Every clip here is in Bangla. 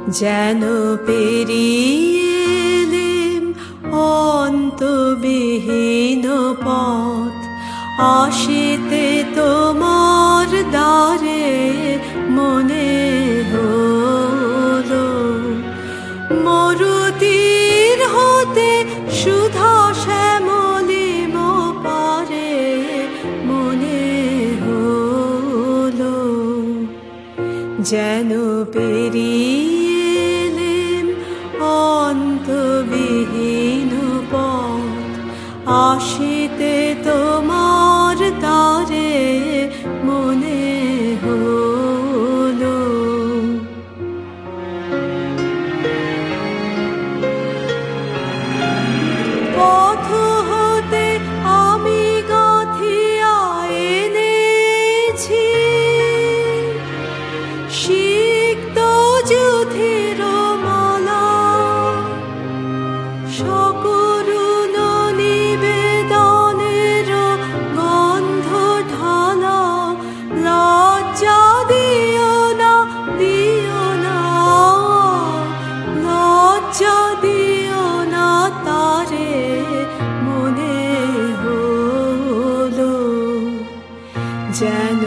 যেন পেরিয়ে এলেম অন্তবিহীন পথ, আসিতে তোমার দ্বারে মনে হলো মরুতীর হতে সুধা শ্যামলিম পারে মনে হলো। যেন পেরিয়ে এলেম অন্তবিহীন পথ, আসিতে তোমার দ্বারে মনে হলো। পথ হতে আমি গাঁথিয়া এনেছি সিক্ত যুথির মালা, সকরুণ নিবেদনের গন্ধ ঢালা। লজ্জা দিও না, দিও না, লজ্জা দিও না, তারে মনে হলো। যেন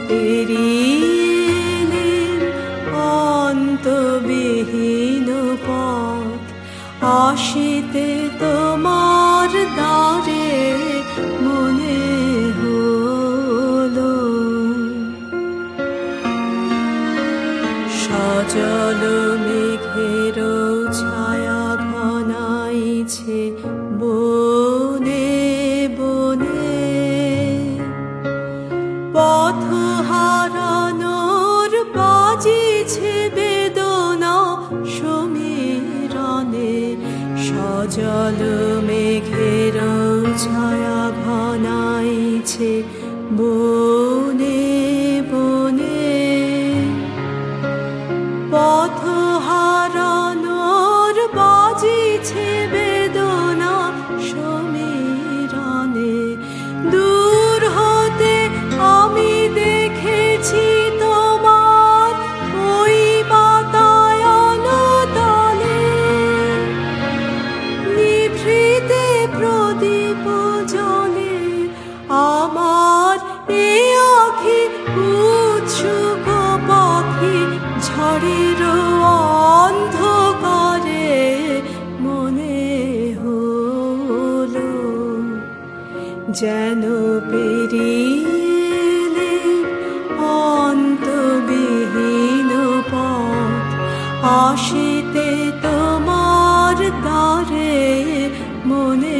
পেরিয়ে অন্তবিহীন পথ, আসিতে তোমার দ্বারে মনে হলো। সজল মেঘের ছায়া ঘনাইছে বনে বনে, পথ হারানোর বাজিছে বেদনা সমীরণে। সজল মেঘের ছায়া ঘনাইছে বনে বনে, পথ হারানোর বাজিছে বেদনা সমীরণে। দূর হতে আমি দেখেছি তোমার ওই বাতায়ন তলে, নিভৃতে প্রদীপ জ্বলে আমার এ আঁখি উৎসুক পাখি, ঝড়ের অন্ধকারে মনে হলো। যেন পেরিয়ে অন্তবিহীন পথ, আসিতে তোমার দ্বারে মনে